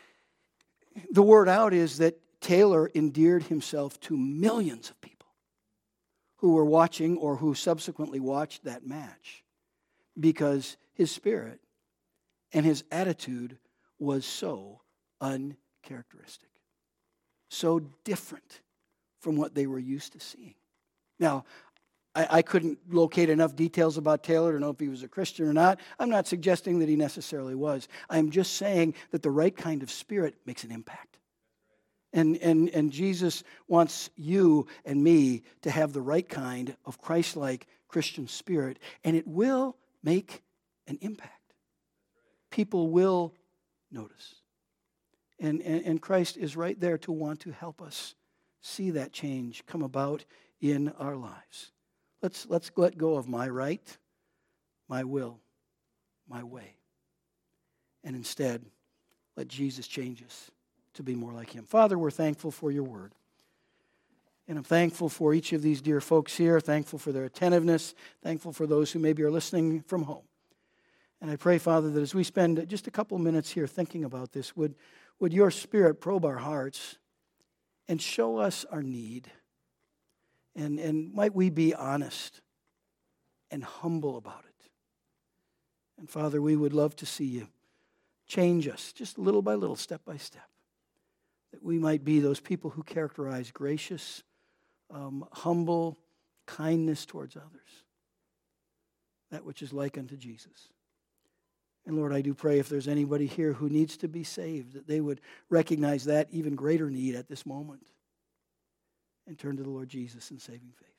the word out is that Taylor endeared himself to millions of people who were watching or who subsequently watched that match because his spirit and his attitude was so uncharacteristic, so different from what they were used to seeing. Now, I, I couldn't locate enough details about Taylor to know if he was a Christian or not. I'm not suggesting that he necessarily was. I'm just saying that the right kind of spirit makes an impact. And, and, and Jesus wants you and me to have the right kind of Christ-like Christian spirit, and it will make an impact. People will notice. And, and, and Christ is right there to want to help us see that change come about in our lives. Let's, let's let go of my right, my will, my way. And instead, let Jesus change us to be more like Him. Father, we're thankful for your word. And I'm thankful for each of these dear folks here, thankful for their attentiveness, thankful for those who maybe are listening from home. And I pray, Father, that as we spend just a couple minutes here thinking about this, would, would your Spirit probe our hearts and show us our need. And, and might we be honest and humble about it. And Father, we would love to see you change us just little by little, step by step. That we might be those people who characterize gracious, um, humble kindness towards others. That which is like unto Jesus. And Lord, I do pray if there's anybody here who needs to be saved, that they would recognize that even greater need at this moment and turn to the Lord Jesus in saving faith.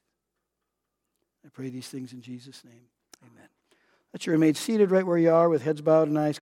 I pray these things in Jesus' name. Amen. Let you remain seated right where you are with heads bowed and eyes